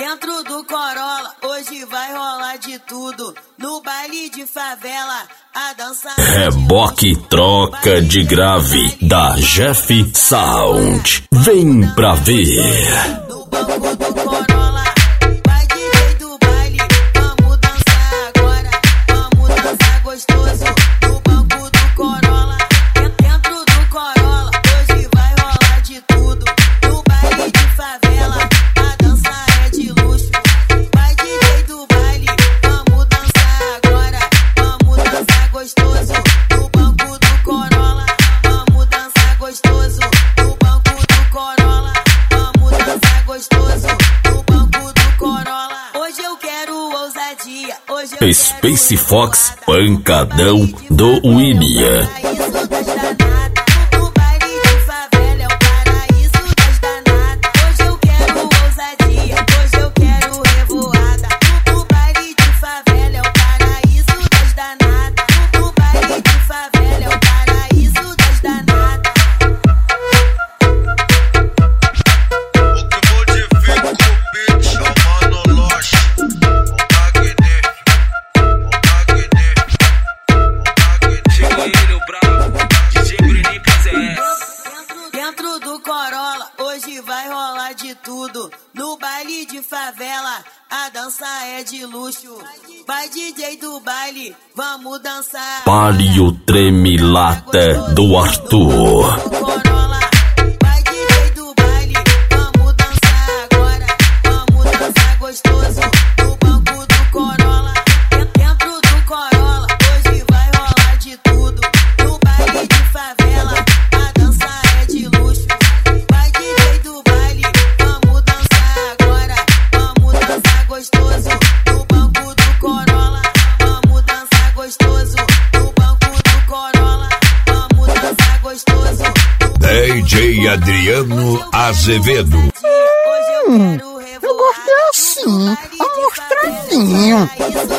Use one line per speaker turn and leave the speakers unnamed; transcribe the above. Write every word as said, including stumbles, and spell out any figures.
Dentro do Corolla, hoje vai rolar de tudo. No baile de favela, a dança...
Reboque troca de grave da Jeff Sound. Vem pra ver.
No banco do Corolla, vai D J do baile. Vamos dançar agora, vamos dançar gostoso. No banco do Corolla, dentro do Corolla, hoje vai rolar de tudo. No baile de favela, a dança é de luxo. Vai D J do baile, vamos dançar agora, vamos dançar gostoso. No banco do Corolla, vamos dançar gostoso. No banco do Corolla, vamos dançar gostoso. No banco do Corolla, hoje eu quero ousadia. Hoje eu
Space
quero
Fox,
revoada.
pancadão do William.
Paraíso das danadas. No baile de favela é o paraíso das danadas. Hoje eu quero ousadia, hoje eu quero revoada. No baile de favela é o paraíso das danadas. No baile de favela é o paraíso das danadas.
O que modifica o beat é o Mano Loche, o Magné, o Magné, o Magné.
Chegou ele, o brabo, D J Bruninho K Z S.
Dentro do Corolla, hoje vai rolar de tudo. No baile de favela, a dança é de luxo. Vai D J do baile, vamos dançar.
Palio Tremilata do Arthur.
Corolla, vai D J do baile, vamos dançar agora, vamos dançar gostoso. No banco do Corolla, dentro do Corolla, hoje vai rolar de tudo. No baile de favela, a dança é de luxo. Vai D J do baile, vamos dançar agora, vamos dançar gostoso. No banco do Corolla, vamos dançar gostoso. No banco do Corolla, vamos dançar gostoso.
D J Adriano Azevedo.
Hum,
eu gostei assim, amostradinho.